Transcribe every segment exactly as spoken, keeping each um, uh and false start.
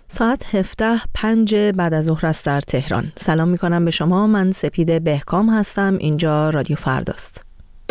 ساعت هفده پنج بعد از ظهر است در تهران. سلام می کنم به شما. من سپید بهکام هستم. اینجا رادیو فرداست.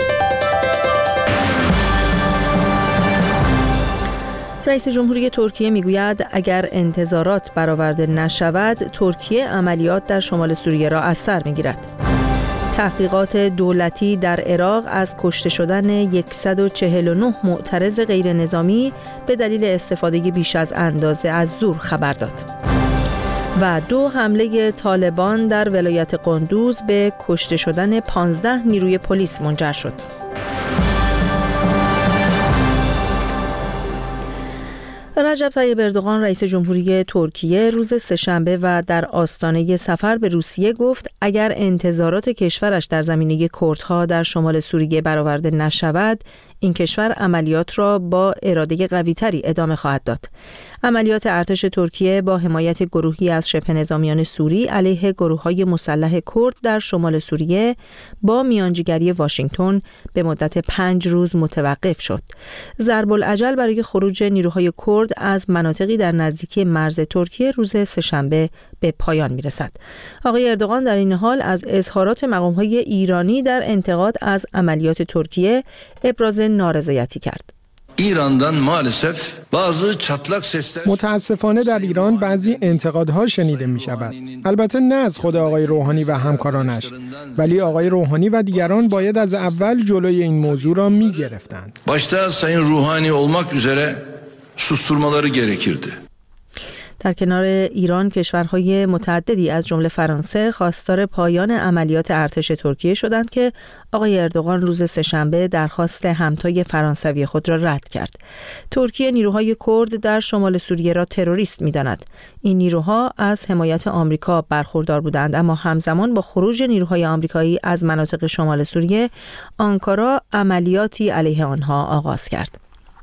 رئیس جمهوری ترکیه میگوید اگر انتظارات برآورده نشود، ترکیه عملیات در شمال سوریه را از سر میگیرد. تحقیقات دولتی در عراق از کشته شدن صد و چهل و نه معترض غیر نظامی به دلیل استفاده بیش از اندازه از زور خبر داد. و دو حمله طالبان در ولایت قندوز به کشته شدن پانزده نیروی پلیس منجر شد. رجب طیب اردوغان رئیس جمهوری ترکیه روز سه‌شنبه و در آستانه سفر به روسیه گفت اگر انتظارات کشورش در زمینه کردها در شمال سوریه برآورده نشود، این کشور عملیات را با اراده قوی‌تری ادامه خواهد داد. عملیات ارتش ترکیه با حمایت گروهی از شبه نظامیان سوری علیه گروه‌های مسلح کرد در شمال سوریه با میانجیگری واشنگتن به مدت پنج روز متوقف شد. ضرب الاجل برای خروج نیروهای کرد از مناطقی در نزدیکی مرز ترکیه روز سه‌شنبه به پایان میرسد. آقای اردوغان در این حال از اظهارات مقام‌های ایرانی در انتقاد از عملیات ترکیه ابراز نارضایتی کرد. ایران'dan maalesef bazı çatlak sesler متاسفانه در ایران بعضی انتقادها شنیده می شود. البته نه از خود آقای روحانی و همکارانش، ولی آقای روحانی و دیگران باید از اول جلوی این موضوع را می گرفتند. başta Sayın Ruhani olmak üzere susturmaları gerekirdi. در کنار ایران کشورهای متعددی از جمله فرانسه خواستار پایان عملیات ارتش ترکیه شدند که آقای اردوغان روز سه‌شنبه درخواست همتای فرانسوی خود را رد کرد. ترکیه نیروهای کرد در شمال سوریه را تروریست می‌داند. این نیروها از حمایت آمریکا برخوردار بودند، اما همزمان با خروج نیروهای آمریکایی از مناطق شمال سوریه، آنکارا عملیاتی علیه آنها آغاز کرد.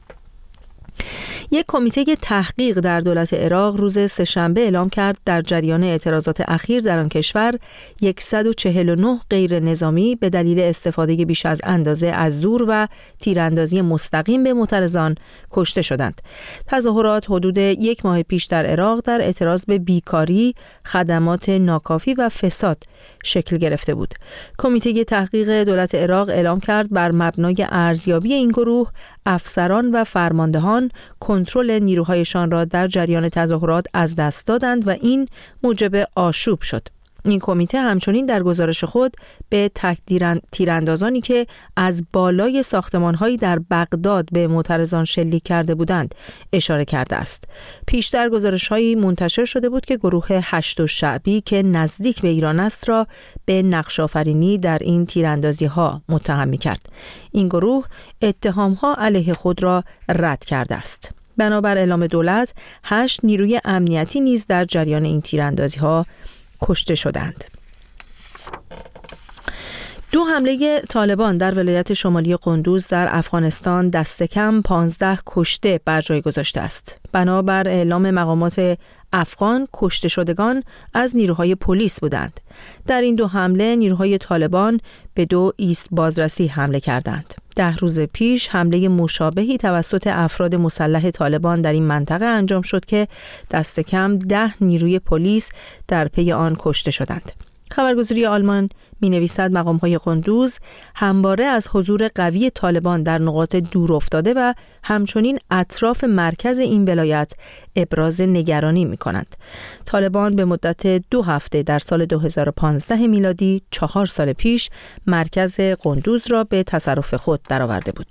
یک کمیته تحقیق در دولت عراق روز سه‌شنبه اعلام کرد در جریان اعتراضات اخیر در آن کشور صد و چهل و نه غیر نظامی به دلیل استفاده بیش از اندازه از زور و تیراندازی مستقیم به معترضان کشته شدند. تظاهرات حدود یک ماه پیش در عراق در اعتراض به بیکاری، خدمات ناکافی و فساد شکل گرفته بود. کمیته تحقیق دولت عراق اعلام کرد بر مبنای ارزیابی این گروه، افسران و فرماندهان کنترل نیروهایشان را در جریان تظاهرات از دست دادند و این موجب آشوب شد. این کمیته همچنین در گزارش خود به تک تیراندازانی که از بالای ساختمان‌هایی در بغداد به معترضان شلیک کرده بودند اشاره کرده است. پیشتر گزارش‌هایی منتشر شده بود که گروه هشت شعبی که نزدیک به ایران است را به نقش‌آفرینی در این تیراندازی‌ها متهم می‌کرد. این گروه اتهام‌ها علیه خود را رد کرده است. بنابر اعلام دولت، هشت نیروی امنیتی نیز در جریان این تیراندازی‌ها کشته شدند. دو حمله طالبان در ولایت شمالی قندوز در افغانستان دست کم پانزده کشته بر جای گذاشته است. بنابر اعلام مقامات افغان، کشته شدگان از نیروهای پلیس بودند. در این دو حمله نیروهای طالبان به دو ایست بازرسی حمله کردند. ده روز پیش حمله مشابهی توسط افراد مسلح طالبان در این منطقه انجام شد که دست کم ده نیروی پلیس در پی آن کشته شدند. خبرگزاری آلمان می نویسد مقام‌های قندوز همواره از حضور قوی طالبان در نقاط دور افتاده و همچنین اطراف مرکز این ولایت ابراز نگرانی می کنند. طالبان به مدت دو هفته در سال دو هزار و پانزده میلادی، چهار سال پیش، مرکز قندوز را به تصرف خود درآورده بود.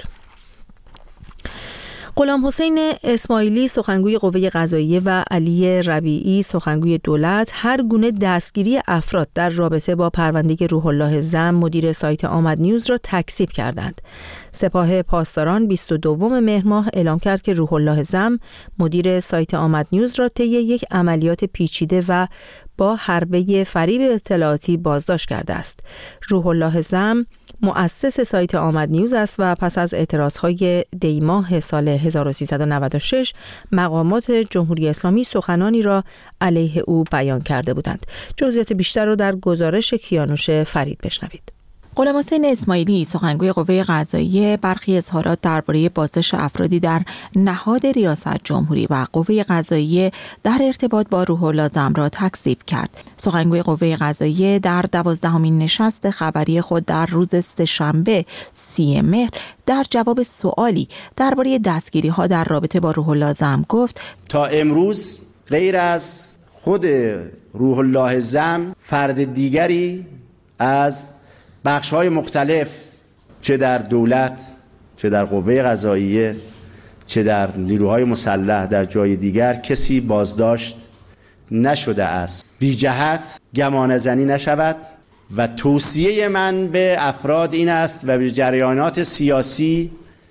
غلام حسین اسماعیلی سخنگوی قوه قضاییه و علی ربیعی سخنگوی دولت هر گونه دستگیری افراد در رابطه با پرونده روح الله زم مدیر سایت آمد نیوز را تکذیب کردند. سپاه پاسداران بیست و دوم مهر ماه اعلام کرد که روح الله زم مدیر سایت آمد نیوز را طی یک عملیات پیچیده و با حربه فریب اطلاعاتی بازداشت کرده است. روح الله زم مؤسس سایت آمد نیوز است و پس از اعتراضهای دی ماه سال هزار و سیصد و نود و شش مقامات جمهوری اسلامی سخنانی را علیه او بیان کرده بودند. جزئیات بیشتر را در گزارش کیانوش فرید بشنوید. غلام حسین اسماعیلی سخنگوی قوه قضاییه برخی اظهارات درباره بازداشت افرادی در نهاد ریاست جمهوری و قوه قضاییه در ارتباط با روح الله زم را تکذیب کرد. سخنگوی قوه قضاییه در دوازدهمین نشست خبری خود در روز سه‌شنبه سی مهر در جواب سوالی درباره دستگیری‌ها در رابطه با روح الله زم گفت: تا امروز غیر از خود روح الله زم فرد دیگری از بخش‌های مختلف، چه در دولت، چه در قوه قضاییه، چه در نیروهای مسلح در جای دیگر، کسی بازداشت نشده است. بی جهت گمان زنی نشود و توصیه من به افراد این است و به جریانات سیاسی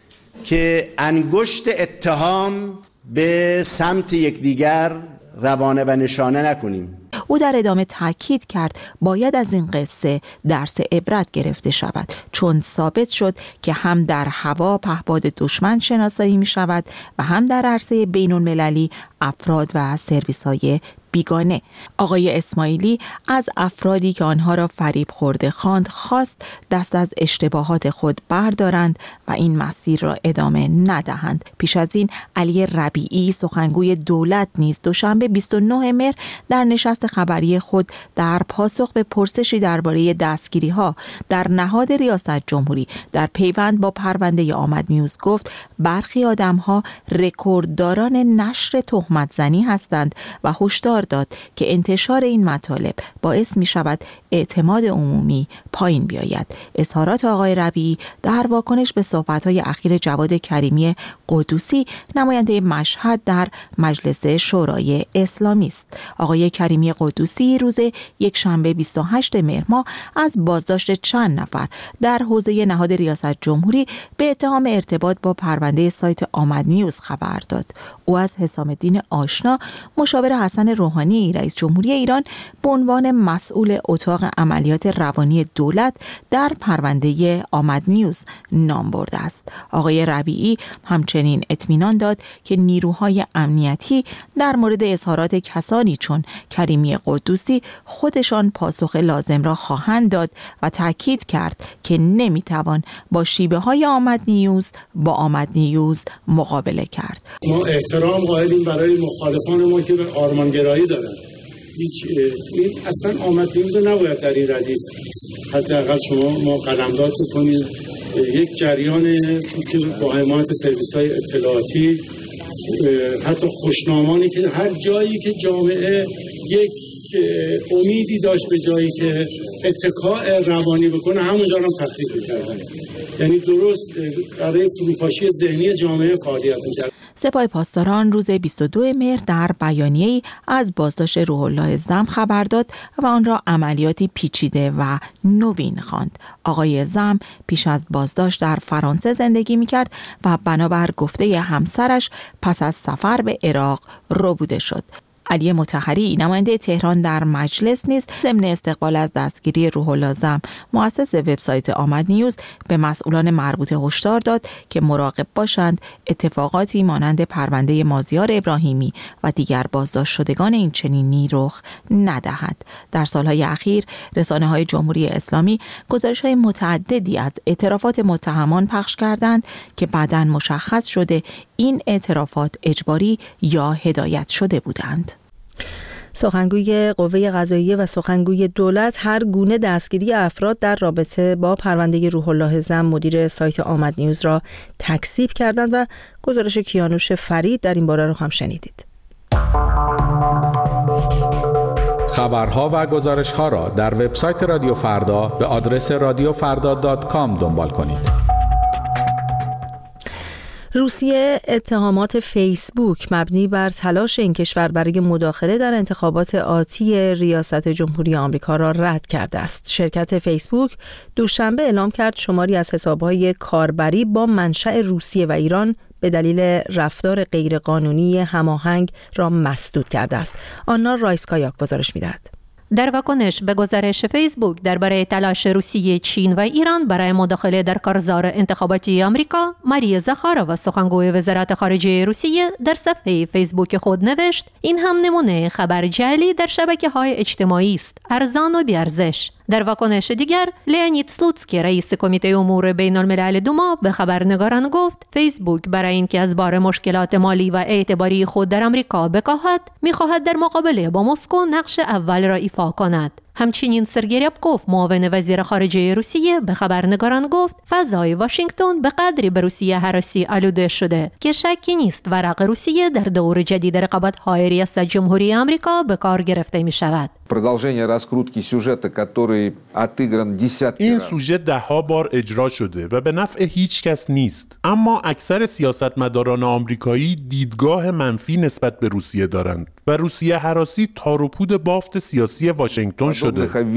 که انگشت اتهام به سمت یکدیگر روانه و نشانه نکنیم. او در ادامه تاکید کرد باید از این قصه درس عبرت گرفته شود، چون ثابت شد که هم در هوا پهپاد دشمن شناسایی می شود و هم در عرصه بین المللی افراد و سرویس های بیگانه. آقای اسماعیلی از افرادی که آنها را فریب خورده خواند خواست دست از اشتباهات خود بردارند و این مسیر را ادامه ندهند. پیش از این علی ربیعی سخنگوی دولت نیز دوشنبه بیست و نه مهر در نشست خبری خود در پاسخ به پرسشی درباره دستگیری‌ها در نهاد ریاست جمهوری در پیوند با پرونده آمد نیوز گفت برخی آدم‌ها رکوردداران نشر تهمت زنی هستند و هشدار داد که انتشار این مطالب باعث می شود اعتماد عمومی پایین بیاید. اظهارات آقای ربیعی در واکنش به صحبت‌های اخیر جواد کریمی قدوسی نماینده مشهد در مجلس شورای اسلامی است. آقای کریمی قدوسی روز یک شنبه بیست و هشتم مهر ماه از بازداشت چند نفر در حوزه نهاد ریاست جمهوری به اتهام ارتباط با پرونده سایت آمد نیوز خبر داد. او از حسام الدین آشنا مشاور حسن روحانی رئیس جمهوری ایران به عنوان مسئول اتاق عملیات روانی دولت در پرونده آمد نیوز نام برده است. آقای ربیعی همچنین اطمینان داد که نیروهای امنیتی در مورد اظهارات کسانی چون کریمی قدوسی خودشان پاسخ لازم را خواهند داد و تاکید کرد که نمیتوان با شیوه های آمد نیوز با آمد نیوز مقابله کرد. ما احترام قائلیم برای مخالفان ما که به آرمانگرایی دارن. هیچ این اصلا آمد نیوز نباید در این ردیف حداقل شما ما قلمداد کنید. یک جریان که با حمایت سرویس‌های اطلاعاتی، حتی خوشنامانی که هر جایی که جامعه یک امیدی داشت به جایی که اتکاء روانی بکنه همونجا هم تخریب می‌کردن. یعنی درست برای فروپاشی ذهنی جامعه فعالیت می‌کرد. سپاه پاسداران روز بیست و دوم مهر در بیانیه‌ای از بازداشت روح الله زم خبر داد و آن را عملیاتی پیچیده و نوین خواند. آقای زم پیش از بازداشت در فرانسه زندگی می‌کرد و بنابر گفته همسرش پس از سفر به عراق ربوده شد. علی مطهری نماینده تهران در مجلس نیز ضمن استقبال از دستگیری روح الله زم مؤسس وبسایت آمد نیوز به مسئولان مربوطه هشدار داد که مراقب باشند اتفاقاتی مانند پرونده مازیار ابراهیمی و دیگر بازداشت شدگان این چنینی رخ ندهد. در سالهای اخیر رسانه‌های جمهوری اسلامی گزارش‌های متعددی از اعترافات متهمان پخش کردند که بعداً مشخص شده این اعترافات اجباری یا هدایت شده بودند. سخنگوی قوه قضاییه و سخنگوی دولت هر گونه دستگیری افراد در رابطه با پرونده روح الله زم مدیر سایت آمد نیوز را تکذیب کردند و گزارش کیانوش فرید در این باره را هم شنیدید. خبرها و گزارش‌ها را در وبسایت رادیو فردا به آدرس رادیو فردا دات کام دنبال کنید. روسیه اتهامات فیسبوک مبنی بر تلاش این کشور برای مداخله در انتخابات آتی ریاست جمهوری آمریکا را رد کرده است. شرکت فیسبوک دوشنبه اعلام کرد شماری از حساب‌های کاربری با منشأ روسیه و ایران به دلیل رفتار غیرقانونی هماهنگ را مسدود کرده است. آنا رایسکایا گزارش می‌دهد. در واکنش به گزارش فیسبوک درباره تلاش روسیه، چین و ایران برای مداخله در کارزار انتخاباتی آمریکا، ماریا زاخارova سخنگوی وزارت خارجه روسیه در صفحه فیسبوک خود نوشت: این هم نمونه خبر جعلی در شبکه‌های اجتماعی است، ارزان و بی‌ارزش. در واکنش دیگر، لئونید سلوتسکی رئیس کمیته امور بین الملل دوما به خبرنگاران گفت فیسبوک برای اینکه از بار مشکلات مالی و اعتباری خود در آمریکا بکاهد، می‌خواهد در مقابله با مسکو نقش اول را ایفا کند. همچنین سرگئی ریابکوف معاون وزیر خارجه روسیه به خبرنگاران گفت فضای واشنگتن به قدری به روسیه هراسی آلوده شده که شکی نیست ورق روسیه در دور جدید رقابت‌های ریاست جمهوری آمریکا به کار گرفته می‌شود. این سوژه ده ها بار اجرا شده و به نفع هیچ کس نیست، اما اکثر سیاستمداران آمریکایی دیدگاه منفی نسبت به روسیه دارند و روسیه هراسی تار و پود بافت سیاسی واشنگتن شده.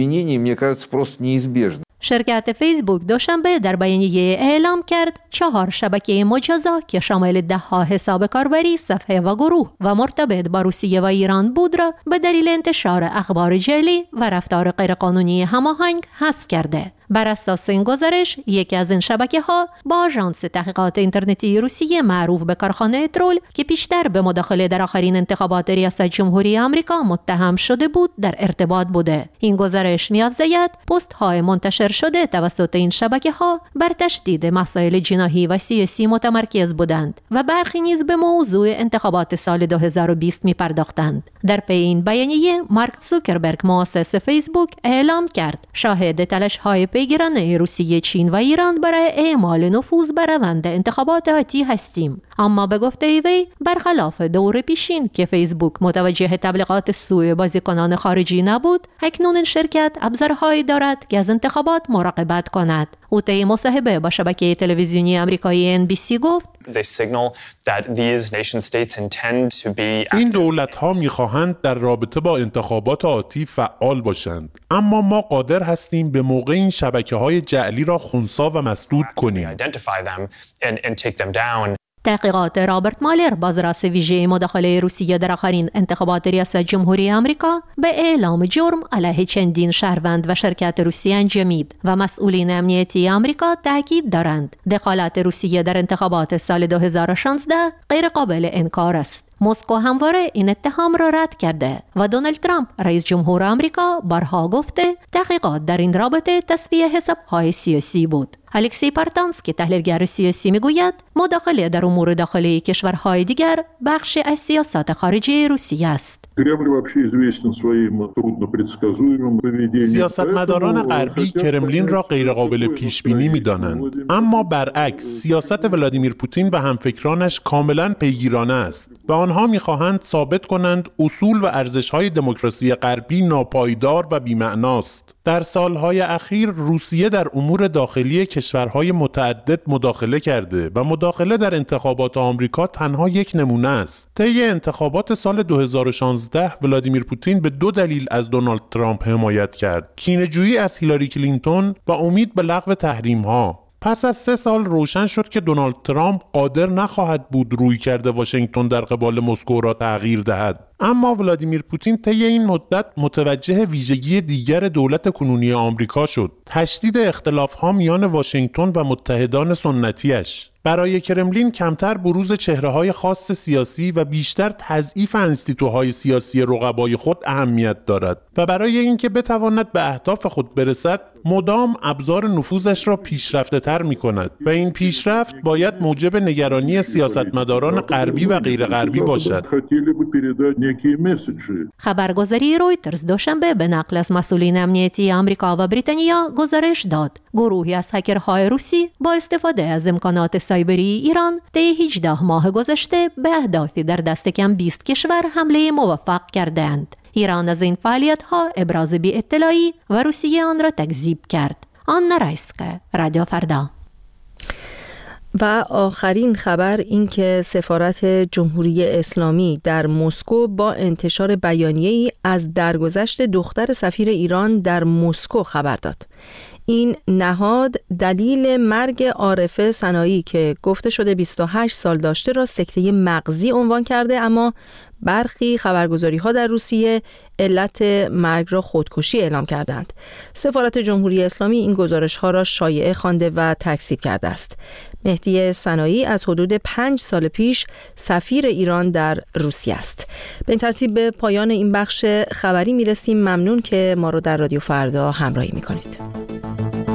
شرکت فیسبوک دوشنبه در بیانیه اعلام کرد چهار شبکه مجازا که شامل ده ها حساب کاربری، صفحه و گروه و مرتبط با روسیه و ایران بود را به دلیل انتشار اخبار جعلی و رفتار غیرقانونی هماهنگ حذف کرده. بر اساس این گزارش، یکی از این شبکه‌ها با آژانس تحقیقات اینترنتی روسیه معروف به کارخانه ترول که پیشتر به مداخله در آخرین انتخابات ریاست جمهوری آمریکا متهم شده بود در ارتباط بوده. این گزارش می‌افزاید پست‌های منتشر شده توسط این شبکه‌ها بر تشدید مسائل جناحی و سیاسی متمرکز بودند و برخی نیز به موضوع انتخابات سال دو هزار و بیست می‌پرداختند. در پی این بیانیه، مارک زوکربرگ مؤسس فیسبوک اعلام کرد شاهد تلاش‌های پیگیرانه روسیه، چین و ایران برای اعمال نفوذ بر روند انتخابات آتی هستیم. اما به گفته وی، برخلاف دور پیشین که فیسبوک متوجه تبلیغات سوء بازیکنان خارجی نبود، اکنون شرکت ابزارهایی دارد که از انتخابات مراقبت کند. او طی مصاحبه با شبکه تلویزیونی آمریکایی ان بی سی گفت این دولت‌ها می‌خواهند در رابطه با انتخابات آتی فعال باشند، اما ما قادر هستیم به موقع این شبکه‌های جعلی را خنثی و مسدود کنیم. تحقیقات رابرت مالر، بازرس ویژه مداخله روسیه در آخرین انتخابات ریاست جمهوری آمریکا، به اعلام جرم علیه چندین شهروند و شرکت روسی انجامید و مسئولین امنیتی آمریکا تاکید دارند دخالت روسیه در انتخابات سال دو هزار و شانزده غیر قابل انکار است. مسکو همواره این اتهام را رد کرده و دونالد ترامپ رئیس جمهور آمریکا بارها گفته تحقیقات در این رابطه تصفیه حساب‌های سیاسی بود. الکسی پارتانسکی، تحلیلگر سیاسی، میگوید مداخله در امور داخلی کشورهای دیگر بخشی از سیاست خارجی روسیه است. سیاستمداران غربی کرملین را غیرقابل پیش بینی می‌دانند، اما برعکس سیاست ولادیمیر پوتین و همفکرانش کاملاً پیگیرانه است و آنها می‌خواهند ثابت کنند اصول و ارزش‌های دموکراسی غربی ناپایدار و بی‌معناست. در سالهای اخیر روسیه در امور داخلی کشورهای متعدد مداخله کرده و مداخله در انتخابات آمریکا تنها یک نمونه است. طی انتخابات سال دو هزار و شانزده ولادیمیر پوتین به دو دلیل از دونالد ترامپ حمایت کرد: کینه‌جویی از هیلاری کلینتون و امید به لغو تحریم‌ها. پس از سه سال روشن شد که دونالد ترامپ قادر نخواهد بود رویکرد واشنگتن در قبال مسکو را تغییر دهد. اما ولادیمیر پوتین طی این مدت متوجه ویژگی دیگر دولت کنونی آمریکا شد: تشدید اختلاف‌ها میان واشنگتن و متحدان سنتیش. برای کرملین کمتر بروز چهره‌های خاص سیاسی و بیشتر تضعیف انستیتوهای سیاسی رقبای خود اهمیت دارد و برای اینکه بتواند به اهداف خود برسد مدام ابزار نفوذش را پیشرفته‌تر می‌کند و این پیشرفت باید موجب نگرانی سیاستمداران غربی و غیر غربی باشد. خبرگزاری رویترز دوشنبه به نقل از مسئولین امنیتی آمریکا و بریتانیا گزارش داد گروهی از هکرهای روسی با استفاده از امکانات سایبری ایران طی هجده ماه گذشته به اهدافی در دست کم بیست کشور حمله موفق کردند. ایران از این فعالیت‌ها ابراز بی اطلاعی و روسیه آن را تکذیب کرد. آنا رایسکه، رادیو فردا. و آخرین خبر این که سفارت جمهوری اسلامی در مسکو با انتشار بیانیه‌ای از درگذشت دختر سفیر ایران در مسکو خبر داد. این نهاد دلیل مرگ عارفه سنایی که گفته شده بیست و هشت سال داشته را سکته مغزی عنوان کرده، اما برخی خبرگزاری‌ها در روسیه علت مرگ را خودکشی اعلام کردند. سفارت جمهوری اسلامی این گزارش‌ها را شایعه خوانده و تکذیب کرده است. مهدی سنایی از حدود پنج سال پیش سفیر ایران در روسیه است. به این ترتیب به پایان این بخش خبری میرسیم. ممنون که ما رو در رادیو فردا همراهی میکنید.